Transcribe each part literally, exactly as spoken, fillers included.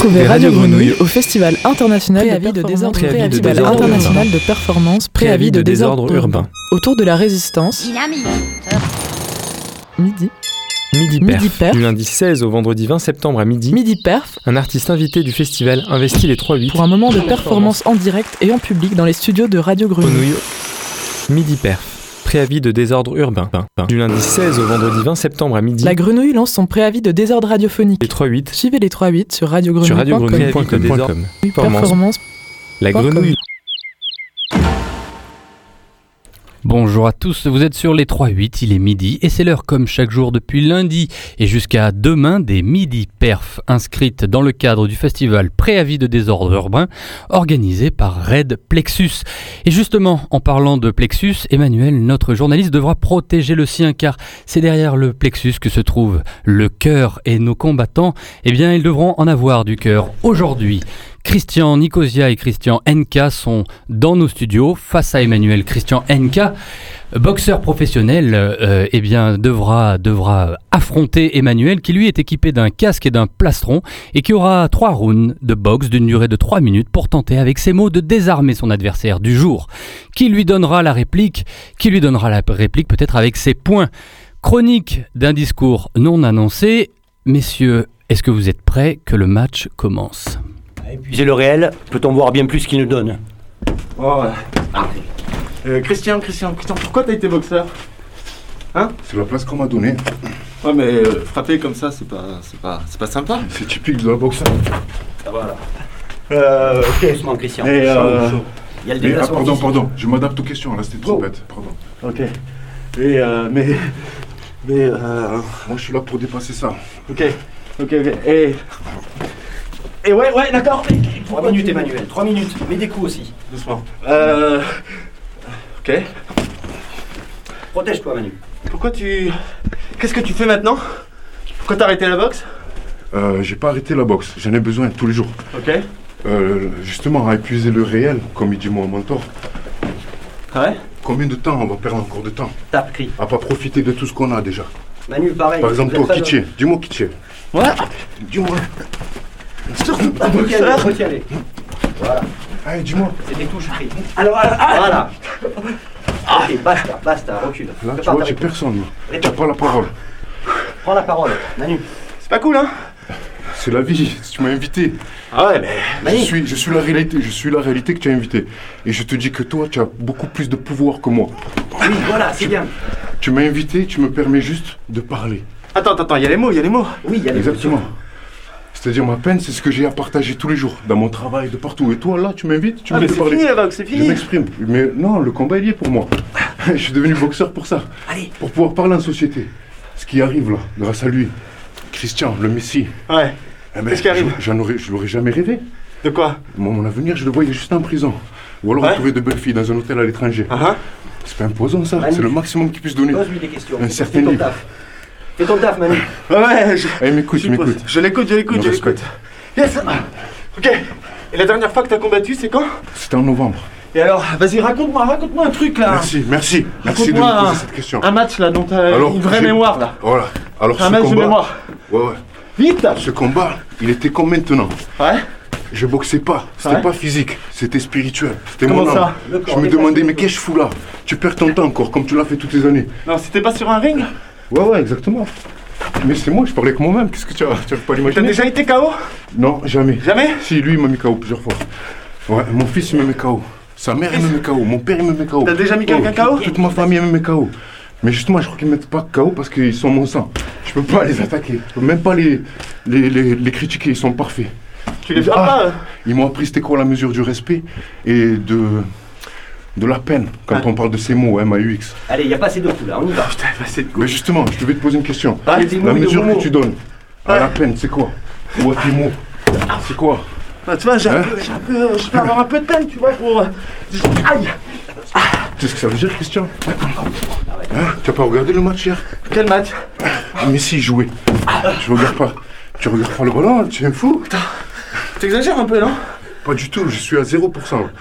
Retrouvez Radio Grenouille au Festival international préavis de désordre préavis de désordre international de performance préavis de désordre urbain autour de la résistance. Midi. Midi Perf, Midi Perf. Du lundi seize au vendredi vingt septembre à midi. Midi Perf. Un artiste invité du festival investit les trois huit pour un moment de performance en direct et en public dans les studios de Radio Grenouille. Midi Perf. Préavis de désordre urbain. Du lundi seize au vendredi vingt septembre à midi. La Grenouille lance son préavis de désordre radiophonique. Les trois huit. Suivez les trois huit sur radio grenouille point com. Performance. La Grenouille. Bonjour à tous, vous êtes sur les trois huit, il est midi et c'est l'heure comme chaque jour depuis lundi et jusqu'à demain des Midi Perf inscrites dans le cadre du festival Préavis de désordre urbain organisé par Red Plexus. Et justement, en parlant de Plexus, Emmanuel, notre journaliste, devra protéger le sien car c'est derrière le Plexus que se trouve le cœur et nos combattants, eh bien ils devront en avoir du cœur aujourd'hui. Christian Nicosia et Christian N K sont dans nos studios face à Emmanuel. Christian N K, boxeur professionnel, euh, eh bien devra, devra affronter Emmanuel qui lui est équipé d'un casque et d'un plastron et qui aura trois rounds de boxe d'une durée de trois minutes pour tenter avec ses mots de désarmer son adversaire du jour. Qui lui donnera la réplique Qui lui donnera la réplique peut-être avec ses poings. Chronique d'un discours non annoncé. Messieurs, est-ce que vous êtes prêts que le match commence ? Épuiser le réel, peut-on voir bien plus qu'il nous donne. Oh, ah. euh, Christian, Christian, Christian, pourquoi t'as été boxeur ? Hein ? C'est la place qu'on m'a donnée. Ouais, mais euh, frapper comme ça, c'est pas, c'est pas, c'est pas sympa. C'est typique de la boxe. Ah, voilà. Euh, ok, doucement, Christian. Et euh... Il y a le mais, ah, déplacement. pardon, ici. pardon, je m'adapte aux questions, là c'était trop Oh. bête, pardon. Ok. Et euh, mais, mais euh... Moi je suis là pour dépasser ça. Ok, ok, ok. Et et ouais, ouais, d'accord. Trois minutes, Emmanuel. Trois minutes. Mets des coups aussi. Doucement. Euh. Ok. Protège-toi, Manu. Pourquoi tu... Qu'est-ce que tu fais maintenant ? Pourquoi t'as arrêté la boxe ? Euh, j'ai pas arrêté la boxe, j'en ai besoin tous les jours. Ok. Euh, justement, à épuiser le réel, comme il dit mon mentor. Ouais. Combien de temps on va perdre encore de temps ? Tape, crie. À pas profiter de tout ce qu'on a déjà. Manu, pareil. Par exemple, vous êtes toi, pas qui tiens ? Dis-moi qui tiens. Ouais. Dis-moi. Surtout pas Faut y aller, boxeur. faut y aller. Voilà. Allez, dis-moi. C'est des touches, crie. Alors, alors, voilà. Ok, basta, basta, recule. Là, Prépare tu vois, ta j'ai réponse. personne. Là. T'as pas la parole. Prends la parole, Manu. C'est pas cool, hein ? C'est la vie, si tu m'as invité. Ah ouais, mais... Je Manu. suis, je suis la réalité, je suis la réalité que tu as invité. Et je te dis que toi, tu as beaucoup plus de pouvoir que moi. Oui, voilà, c'est bien. Tu m'as invité, tu me permets juste de parler. Attends, attends, il y a les mots, il y a les mots. Oui, il y a les Exactement. C'est-à-dire ma peine, c'est ce que j'ai à partager tous les jours, dans mon travail, de partout. Et toi, là, tu m'invites, tu Ah me mais fais c'est parler. fini la boxe, c'est Je fini. m'exprime. Mais non, le combat il y est pour moi. Je suis devenu boxeur pour ça. Allez. Pour pouvoir parler en société. Ce qui arrive là, grâce à lui. Christian, le Messie. Ouais. Eh ben, Qu'est-ce qui arrive ? je- J'en aurais, je l'aurais jamais rêvé. De quoi ? Mon, mon avenir, je le voyais juste en prison. Ou alors Ouais. retrouver de belles filles dans un hôtel à l'étranger. Ah ah. C'est pas imposant ça, Manu. c'est le maximum qu'il puisse donner. Pose-lui des questions. Un Fais certain ton livre. taf. Fais ton taf, Manu. Ouais, ouais, je... Eh, m'écoute, je m'écoute. Je l'écoute, je l'écoute, Me je respecte. l'écoute. Yes. Ok. Et la dernière fois que t'as combattu, c'est quand ? C'était en novembre. Et alors, vas-y, raconte-moi, raconte-moi un truc là. Merci, merci. Merci de me Raconte-moi poser un- cette question. Un match là dont t'as Alors, une vraie j'ai- mémoire là. Voilà. Alors Un ce match de combat. mémoire. Ouais, ouais. Vite. Ce combat, il était comme maintenant. Ouais. Je boxais pas, c'était Ouais. pas physique, c'était spirituel. C'était Comment mon ça âme. Le corps Je me dépassé. demandais, mais qu'est-ce que je fous là ? Tu perds ton temps encore, comme tu l'as fait toutes les années. Non, c'était pas sur un ring ? Ouais, ouais, exactement. Mais c'est moi, je parlais avec moi-même, qu'est-ce que tu as, tu as pas T'as l'imaginer ? déjà été K O ? Non, jamais. Jamais ? Si, lui, il m'a mis K O plusieurs fois. Ouais, mon fils, il me met K O. Sa mère, elle me met K O. Mon père, il me met K O. T'as déjà mis quelqu'un K O ? Toute ma famille, elle me met K O. Mais justement, je crois qu'ils me mettent pas K O parce qu'ils sont mon sang. Je peux pas les attaquer. Je peux même pas les, les, les, les critiquer, ils sont parfaits. Tu les frappes Ah. pas euh Ils m'ont appris c'était quoi la mesure du respect et de, de la peine quand Ah. on parle de ces mots, M A U X. Allez, il n'y a pas assez de coups là, on y va. Putain, bah c'est de Mais justement, je devais te poser une question. Ah, Il y a des mots La et de mesure mots. que tu donnes à Ouais. la peine, c'est quoi? Ou à tes mots, c'est quoi? Ah, tu vois, j'ai un Hein peu, j'ai un peu, je peux avoir un peu de peine, tu vois, pour... euh, Aïe. Tu sais ce que ça veut dire, Christian? Hein? Tu as pas regardé le match hier? Quel match? Mais si, jouer. Je regarde pas. Tu regardes pas le ballon, tu es un fou? T'exagères un peu, non? Pas du tout, je suis à zéro pour cent.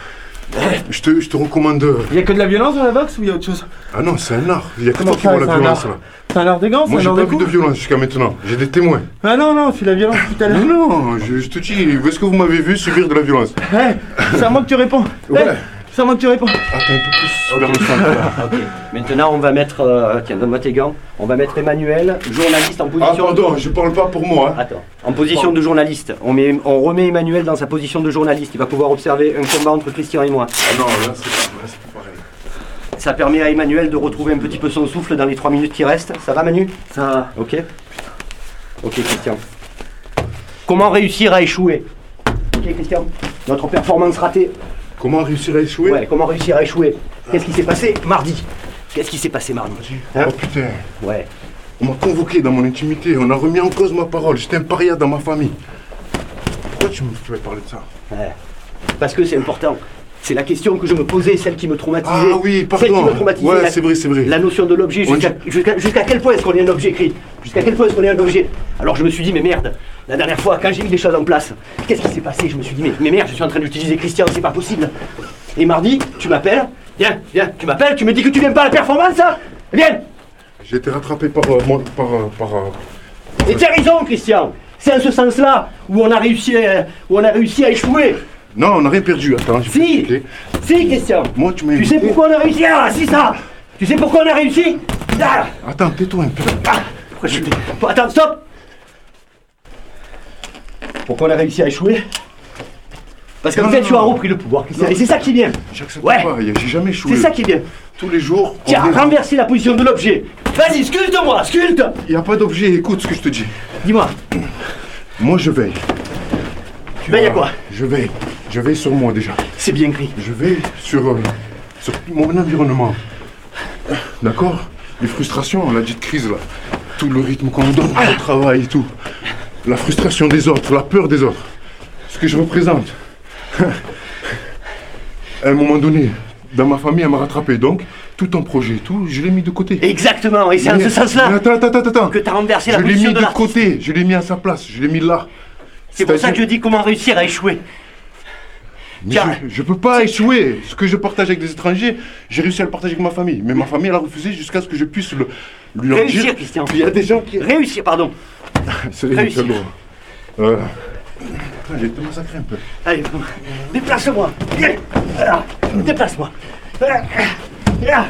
Je te, je te recommande... Il y a que de la violence dans la boxe ou il y a autre chose? Ah non, c'est un art. Il y a que Comment toi qui ça, vois la c'est un violence, art là. C'est un art des gants, c'est Moi, un j'ai art pas des vu de coups? violence jusqu'à maintenant. J'ai des témoins. Ah non, non, c'est la violence tout à l'heure. Non, non, je, je te dis, où est-ce que vous m'avez vu subir de la violence? Ouais, c'est à moi que tu réponds. Ouais. Hey, c'est à moi que tu réponds. Attends un peu plus vers le centre. Ok. Maintenant, on va mettre. euh, tiens, donne-moi tes gants. On va mettre Emmanuel, journaliste en Ah, position. pardon, je parle pas pour moi. Hein. Attends. En position de journaliste. On, met, on remet Emmanuel dans sa position de journaliste. Il va pouvoir observer un combat entre Christian et moi. Ah non, là, c'est pas, là, c'est pas pareil. Ça permet à Emmanuel de retrouver un petit peu son souffle dans les trois minutes qui restent. Ça va, Manu? Ça va. Ok. Ok, Christian. Comment réussir à échouer? Ok, Christian. Notre performance ratée. Comment réussir à échouer? Ouais, comment réussir à échouer? Qu'est-ce qui s'est passé mardi? Qu'est-ce qui s'est passé mardi? Hein? Oh putain, Ouais. on m'a convoqué dans mon intimité, on a remis en cause ma parole, j'étais un paria dans ma famille. Pourquoi tu me fais parler de ça? Ouais. Parce que c'est important. C'est la question que je me posais, celle qui me traumatisait. Ah oui, Celle qui pardon. me traumatisait. Ouais, la, c'est vrai, c'est vrai. La notion de l'objet, On jusqu'à dit- jusqu'à- jusqu'à quel point est-ce qu'on est un objet écrit? Jusqu'à quel point est-ce qu'on est un objet? Alors je me suis dit, mais merde, la dernière fois, quand j'ai mis les choses en place, qu'est-ce qui s'est passé? Je me suis dit, mais, mais merde, je suis en train d'utiliser Christian, c'est pas possible. Et mardi, tu m'appelles, viens, viens, tu m'appelles, tu me dis que tu viens pas à la performance, hein? Viens. J'ai été rattrapé par... euh, moi- par, euh, par euh, Et tu as raison, Christian. C'est en ce sens-là où on a réussi, à- où on a réussi à échouer. Non, on n'a rien perdu, attends, je vais Si, t'expliquer. si, Christian. Moi, tu m'as Tu sais invité- pourquoi on a réussi? Ah, c'est ça. Tu sais pourquoi on a réussi? Ah, Attends, tais-toi un peu. ah, pourquoi je... Attends, stop. Pourquoi on a réussi à échouer? Parce qu'en Non, fait, non, tu as non. repris le pouvoir, Christian. Non. Et c'est ça qui est bien. J'accepte Ouais. pas, j'ai jamais échoué. C'est ça qui est bien. Tous les jours, Tu as on- renversé la position de l'objet. Vas-y, sculpte-moi, sculpte. il n'y a pas d'objet, écoute ce que je te dis. Dis-moi, Moi, je veille. tu veilles à quoi? Je veille. Je veille sur moi déjà. C'est bien écrit. Je veille sur, euh, sur mon environnement. D'accord? Les frustrations, la dite crise là. Tout le rythme qu'on nous donne au travail et tout. La frustration des autres, la peur des autres. Ce que je représente. À un moment donné, dans ma famille, elle m'a rattrapé. Donc, tout ton projet, tout, je l'ai mis de côté. Exactement, et c'est en Mais- ce sens-là mais Attends, attends, attends, attends. que tu as renversé Je la l'ai position mis de de l'artiste. côté, je l'ai mis à sa place, je l'ai mis là. C'est pour ça que C'est-à-dire- je dis comment réussir à échouer. Mais Tiens. je, je peux pas échouer. Ce que je partage avec des étrangers, j'ai réussi à le partager avec ma famille. Mais ma famille, elle a refusé jusqu'à ce que je puisse le, lui leur Réussir, dire. Christian. Il y a des gens qui... Réussir, pardon. C'est Réussir. c'est lourd. Euh... Putain, j'ai été massacré un peu. Allez, déplace-moi. Viens. Voilà. Déplace-moi. Voilà. Là.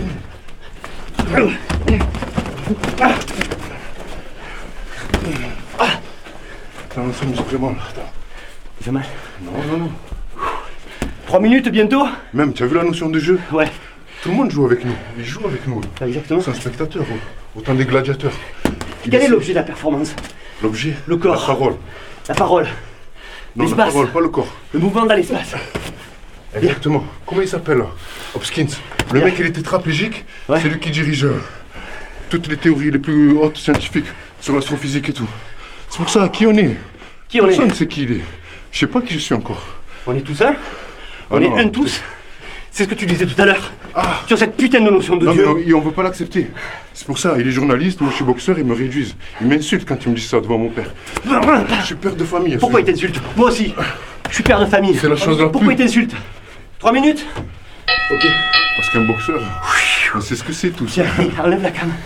Attends, ça me fait vraiment là. Attends. Ça fait mal. Non, non, non. Trois minutes bientôt? Même, tu as vu la notion de jeu? Ouais, Tout le monde joue avec nous. Ils jouent avec nous. exactement. C'est un spectateur, autant des gladiateurs. Quel est l'objet de la performance? L'objet? Le corps. La parole. La parole. Non, la L'espace. parole, pas le corps. Le mouvement dans l'espace. Exactement. Comment il s'appelle là? Hopkins. Le Bien. mec, il est tétraplégique. Ouais. C'est lui qui dirige euh, toutes les théories les plus hautes scientifiques sur l'astrophysique et tout. C'est pour ça, qui on est? Qui on est? Personne ne sait qui il est. Je sais pas qui je suis encore. On est tous un? On Ah est non, un tous? C'est ce que tu disais tout à l'heure. Ah. Sur cette putain de notion de Non, Dieu. mais on, on veut pas l'accepter. C'est pour ça, il est journaliste, moi je suis boxeur, ils me réduisent. Ils m'insultent quand ils me disent ça devant mon père. Je suis père de famille. Pourquoi il ce- t'insulte? Moi aussi. Je suis père de famille. C'est la chose la Pourquoi plus- il t'insulte? Trois minutes? Ok. Parce qu'un boxeur, on sait ce que c'est tout ça. Tiens, allez, enlève la canne.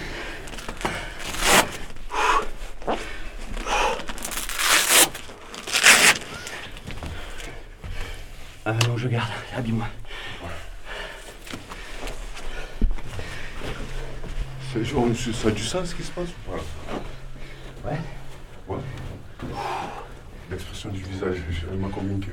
Ah non, je garde. Habille-moi. C'est genre, ça a du sens ce qui se passe ou pas? Ouais. Ouais. L'expression du visage, elle m'a convaincu.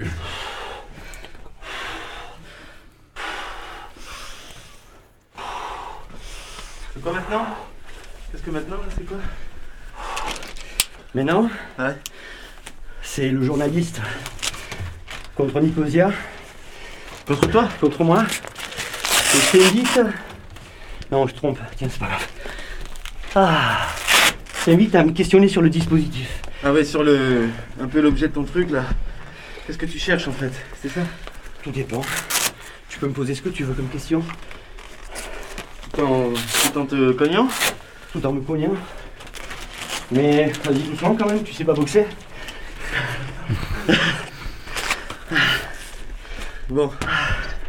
C'est quoi maintenant? Qu'est-ce que maintenant, là, c'est quoi? Maintenant, Ouais. c'est le journaliste contre Nicosia, Contre toi? contre moi. Et je t'invite. Non, je trompe. Tiens, c'est pas grave. Ah. Je t'invite à me questionner sur le dispositif. Ah ouais, sur le... un peu l'objet de ton truc, là. Qu'est-ce que tu cherches, en fait? C'est ça? Tout dépend. Tu peux me poser ce que tu veux comme question, Tout en, tout en te cognant? tout en me cognant. Mais vas-y doucement quand même, tu sais pas boxer. Bon.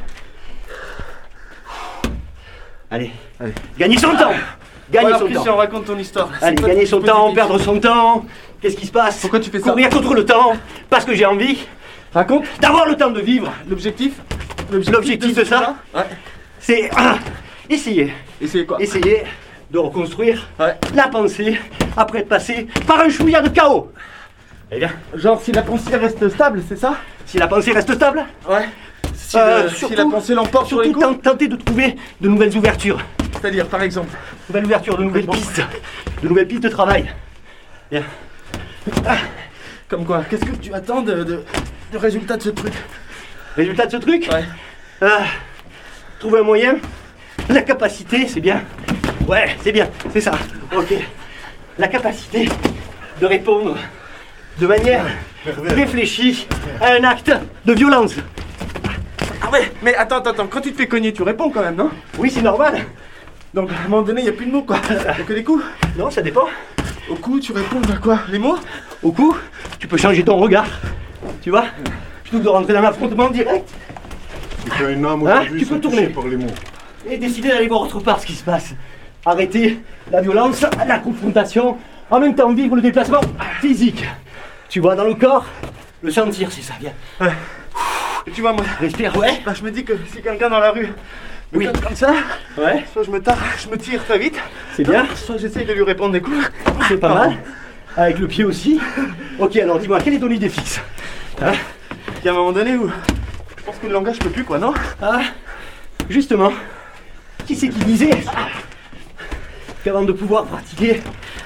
Allez. Allez. Gagner son temps. Gagner Alors, son Christian, temps. raconte ton histoire. Allez, C'est quoi gagner ton son temps, dispositif? perdre son temps. Qu'est-ce qui se passe? Pourquoi tu fais ça? Courir contre le temps, parce que j'ai envie Raconte. d'avoir le temps de vivre. L'objectif L'objectif de ça, Ouais. c'est ah, essayer, Essayez quoi? essayer de reconstruire Ouais. la pensée après être passé par un chouïa de chaos. Eh bien, Genre si la pensée reste stable, c'est ça? si la pensée reste stable, Ouais. Si, Euh, le- si surtout- la pensée l'emporte sur les surtout coups. ten- tenter de trouver de nouvelles ouvertures. C'est-à-dire, par exemple. Nouvelles ouvertures, de nouvelles pistes, de nouvelles pistes de travail. Bien. Comme quoi? Qu'est-ce que tu attends de, de, de résultat de ce truc? Résultat de ce truc, Ouais. ah, trouver un moyen, la capacité, c'est bien. Ouais, c'est bien, c'est ça. Ok. La capacité de répondre de manière réfléchie à un acte de violence. Ah ouais, mais attends, attends, attends, quand tu te fais cogner, tu réponds quand même, non? Oui, c'est normal. Donc à un moment donné, il n'y a plus de mots quoi. Il n'y a que des coups. Non, ça dépend. Au coup, tu réponds à quoi? Les mots? Au coup, tu peux changer ton regard. Tu vois? Plutôt que de rentrer dans l'affrontement direct Si tu as une âme Hein, aujourd'hui, tu sont peux tourner. touchés par les mots. et décider d'aller voir autre part ce qui se passe. Arrêter la violence, la confrontation, en même temps vivre le déplacement physique. Tu vois, dans le corps, le sentir, c'est ça, bien. Ouais. Et tu vois, moi, Respire, ouais. bah, je me dis que si quelqu'un dans la rue me Oui. tape comme ça, Ouais, soit je me tire, je me tire très vite, c'est bien, soit j'essaye de lui répondre des coups. c'est pas mal. Avec le pied aussi. Ok, alors dis-moi, quelle est ton idée fixe? Hein? Il y a un moment donné où je pense que le langage peut plus, quoi, non? Ah, justement, qui c'est qui disait qu'avant de pouvoir pratiquer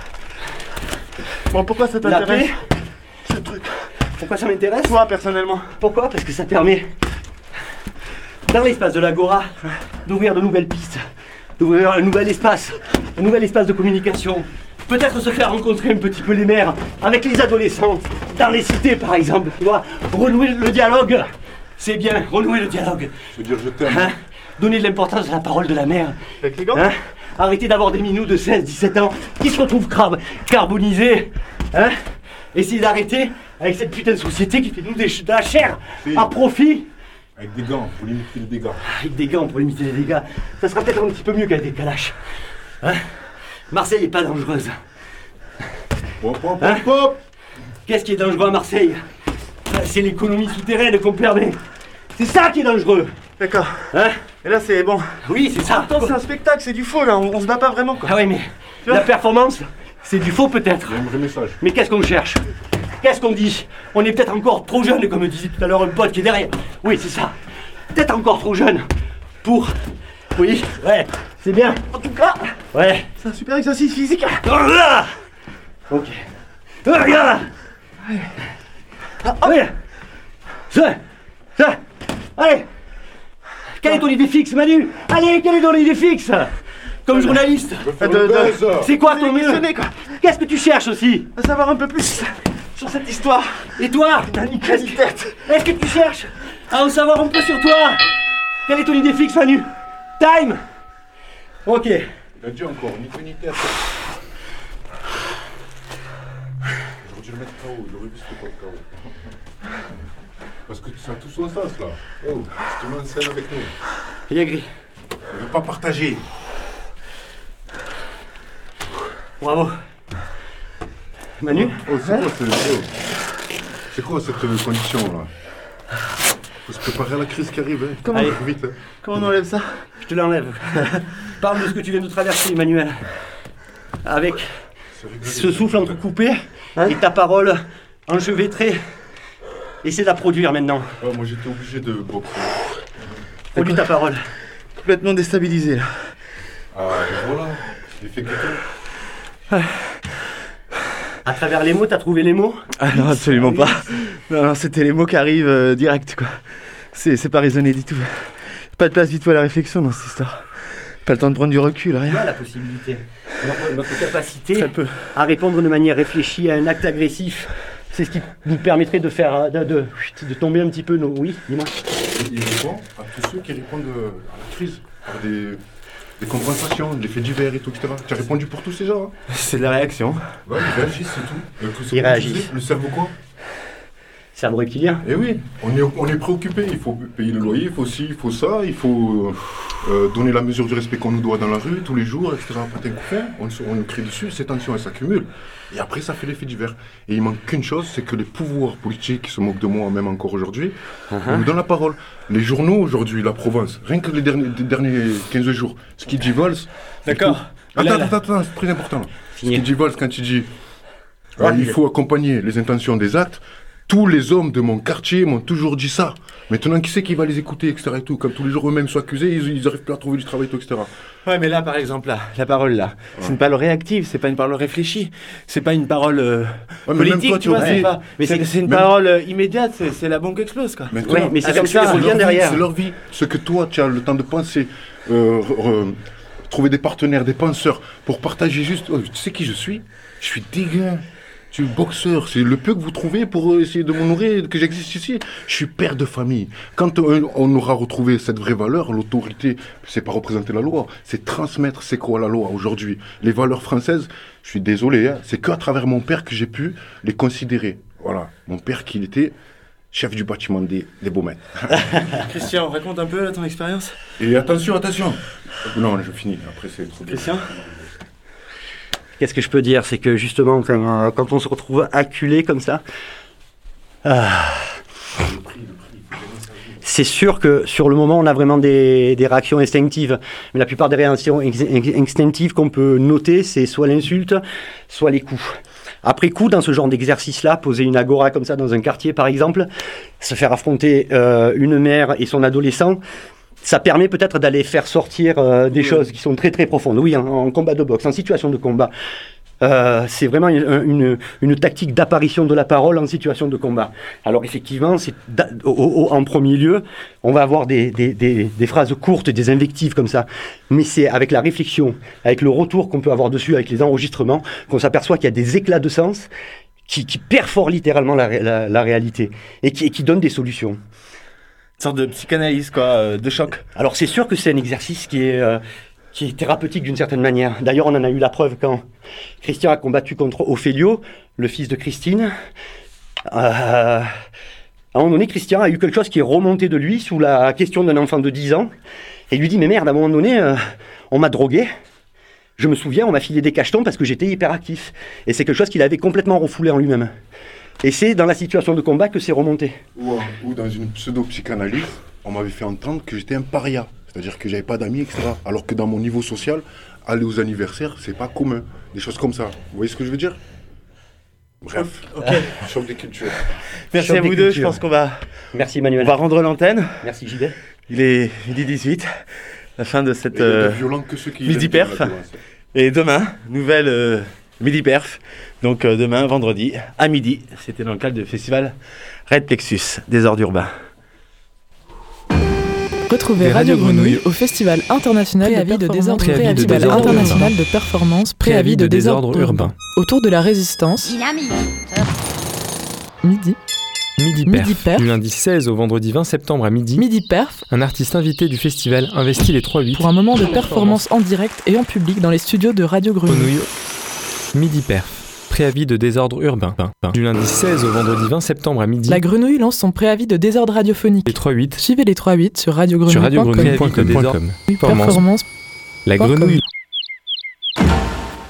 Bon, pourquoi ça la t'intéresse, paix, ce truc? pourquoi ça m'intéresse? Toi, personnellement. Pourquoi? Parce que ça permet, dans l'espace de l'Agora, d'ouvrir de nouvelles pistes, d'ouvrir un nouvel espace, un nouvel espace de communication. Peut-être se faire rencontrer un petit peu les mères avec les adolescents, dans les cités par exemple, tu vois, renouer le dialogue. C'est bien, renouer le dialogue. Je veux dire, je t'aime. Hein? Donner de l'importance à la parole de la mère. Avec les gants? Hein? Arrêtez d'avoir des minous de seize dix-sept ans qui se retrouvent crab- carbonisés. Hein? Essayez d'arrêter avec cette putain de société qui fait de nous des ch- de la chair Si. à profit. Avec des gants, pour limiter les dégâts. Avec des gants pour limiter les dégâts, ça sera peut-être un petit peu mieux qu'avec des calaches. Hein? Marseille n'est pas dangereuse. Pop, pop, Hein? pop, pop. Qu'est-ce qui est dangereux à Marseille? C'est l'économie souterraine qu'on permet. C'est ça qui est dangereux. D'accord. Hein? Et là, c'est bon. Oui, c'est ça. Attends, c'est un spectacle, c'est du faux, là. On, on se bat pas vraiment, quoi. Ah ouais, mais vois? la performance, c'est du faux peut-être. Il y a un vrai message. Mais qu'est-ce qu'on cherche? Qu'est-ce qu'on dit? On est peut-être encore trop jeune, comme disait tout à l'heure un pote qui est derrière. Oui, c'est ça. Peut-être encore trop jeune pour... Oui, ouais, c'est bien. En tout cas, Ouais. c'est un super exercice physique. Oh là! Ok. Oh, regarde! Ah, oh, oui. Ça, ça. Allez! Quelle est ton idée fixe, Manu? Allez, quelle est ton idée fixe? Comme journaliste. Faire de- le de- buzz. C'est quoi ton mieux? Questionner, quoi. Qu'est-ce que tu cherches aussi? À savoir un peu plus sur cette histoire. Et toi? Qu'est-ce que tête. Est-ce que tu cherches à en savoir un peu sur toi? Quelle est ton idée fixe, Manu? Time! Ok. Il a dit encore, ni queue ni tête. J'aurais dû le mettre K O, il aurait vu c'était pas le K O. Parce que ça a tout son sens là. Oh, tu te mets en scène avec nous. Il y a gris. Il veut pas partager. Bravo. Manu? Oh, c'est quoi, ce- oh. C'est quoi cette euh, condition là? Faut se préparer à la crise qui arrive, hein. Comment- Allez, vite, hein. Comment on enlève ça? Je te l'enlève. Parle de ce que tu viens de traverser, Emmanuel. Avec C'est réglé. ce souffle entrecoupé et ta parole enchevêtrée. Essaie de la produire maintenant. Ouais, moi j'étais obligé de boxer. Produis ta parole. Complètement déstabilisé, là. Ah, et voilà. J'ai fait quelqu'un. À travers les mots, t'as trouvé les mots? Ah non, absolument pas. Non, non, c'était les mots qui arrivent euh, direct, quoi. C'est, c'est pas raisonné du tout. Pas de place du tout à la réflexion dans cette histoire. Pas le temps de prendre du recul, rien. Voilà la possibilité. Notre, notre capacité Très peu. à répondre de manière réfléchie à un acte agressif. C'est ce qui nous permettrait de faire, de, de, de tomber un petit peu nos... Oui, dis-moi. Il répond à tous ceux qui répondent euh, à la crise, par des, des compensations, des faits divers et tout, et cetera. Tu as répondu pour tous ces gens, hein? C'est de la réaction. Ouais, ils réagissent, c'est tout. Euh, tout ce Ils qu'on réagissent. disait, Le cerveau quoi? C'est un reptilien. Eh oui, on est, on est préoccupé, il faut payer le loyer, il faut ci, il faut ça, il faut euh, donner la mesure du respect qu'on nous doit dans la rue, tous les jours, et cetera. Après, un coup fait, on, on nous crie dessus, ces tensions, elles s'accumulent. Et après, ça fait l'effet divers. Et il manque qu'une chose, c'est que les pouvoirs politiques qui se moquent de moi, même encore aujourd'hui, uh-huh. nous donnent la parole. Les journaux, aujourd'hui, la Provence, rien que les derniers, les derniers quinze jours, ce qu'il dit Valls... D'accord. Attends, là, là. attends, attends, c'est très important. Là. Ce qu'il dit Valls, quand il dit euh, ouais, il faut accompagner les intentions des actes, tous les hommes de mon quartier m'ont toujours dit ça. Maintenant, qui c'est qui va les écouter, et cetera et tout. Comme tous les jours eux-mêmes sont accusés, ils n'arrivent plus à trouver du travail, tout, et cetera. Ouais, mais là, par exemple, là, la parole là, ouais. c'est une parole réactive, c'est pas une parole réfléchie, c'est pas une parole euh, ouais, politique, toi, tu vois, c'est pas. Mais c'est, c'est une même... parole euh, immédiate, c'est, c'est la bombe qui explose, quoi. Maintenant, ouais, mais c'est comme ça, c'est revient derrière. C'est leur vie. Ce que toi, tu as le temps de penser, euh, euh, trouver des partenaires, des penseurs, pour partager juste. Oh, tu sais qui je suis ? Je suis dégueu. Je suis boxeur, c'est le peu que vous trouvez pour essayer de m'honorer, que j'existe ici. Je suis père de famille. Quand on, on aura retrouvé cette vraie valeur, l'autorité, c'est pas représenter la loi, c'est transmettre c'est quoi la loi aujourd'hui. Les valeurs françaises, je suis désolé, hein, c'est qu'à travers mon père que j'ai pu les considérer. Voilà, mon père qui était chef du bâtiment des, des Baumettes. Christian, raconte un peu là, ton expérience. Et attention, attention. Non, je finis, après c'est trop bien. Christian ? Qu'est-ce que je peux dire ? C'est que justement, quand, euh, quand on se retrouve acculé comme ça, euh, c'est sûr que sur le moment, on a vraiment des, des réactions instinctives. Mais la plupart des réactions ex- instinctives qu'on peut noter, c'est soit l'insulte, soit les coups. Après coup, dans ce genre d'exercice-là, poser une agora comme ça dans un quartier, par exemple, se faire affronter euh, une mère et son adolescent, ça permet peut-être d'aller faire sortir euh, des oui. choses qui sont très très profondes. Oui, en, en combat de boxe, en situation de combat. Euh, c'est vraiment une, une, une tactique d'apparition de la parole en situation de combat. Alors effectivement, c'est au, au, en premier lieu, on va avoir des, des, des, des phrases courtes, des invectives comme ça. Mais c'est avec la réflexion, avec le retour qu'on peut avoir dessus, avec les enregistrements, qu'on s'aperçoit qu'il y a des éclats de sens qui, qui perforent littéralement la, la, la réalité et qui, et qui donnent des solutions. Une sorte de psychanalyse, quoi, euh, de choc. Alors c'est sûr que c'est un exercice qui est, euh, qui est thérapeutique d'une certaine manière. D'ailleurs, on en a eu la preuve quand Christian a combattu contre Ophélio, le fils de Christine. Euh, à un moment donné, Christian a eu quelque chose qui est remonté de lui sous la question d'un enfant de dix ans. Et il lui dit, mais merde, à un moment donné, euh, on m'a drogué. Je me souviens, on m'a filé des cachetons parce que j'étais hyperactif. Et c'est quelque chose qu'il avait complètement refoulé en lui-même. Et c'est dans la situation de combat que c'est remonté. Ou, ou dans une pseudo-psychanalyse, on m'avait fait entendre que j'étais un paria. C'est-à-dire que j'avais pas d'amis, et cetera. Alors que dans mon niveau social, aller aux anniversaires, c'est pas commun. Des choses comme ça. Vous voyez ce que je veux dire ? Bref. Ok. Choc des cultures. Merci Choc à vous cultures. deux, je pense qu'on va... Merci Emmanuel. On va rendre l'antenne. Merci J B. Il est midi dix-huit, la fin de cette euh, violent que ceux qui midi perf. Et demain, nouvelle... Euh, Midi Perf, donc euh, demain, vendredi, à midi, c'était dans le cadre du festival Red Plexus, Désordre Urbain. Retrouvez Radio Grenouille au Festival international préavis de désordre préavis de désordre international de performance préavis de désordre urbain. Autour de la résistance. Dynamite. Midi. Midi Perf. Midi Perf. Du lundi seize au vendredi vingt septembre à midi. Midi Perf. Un artiste invité du festival investit les trois huit pour un moment de performance en direct et en public dans les studios de Radio Grenouille. Midi Perf. Préavis de désordre urbain. Du lundi seize au vendredi vingt septembre à midi. La Grenouille lance son préavis de désordre radiophonique. Les trois huit. Suivez les trois huit sur radio grenouille point com. Sur radio grenouille point com. Performance. La Grenouille.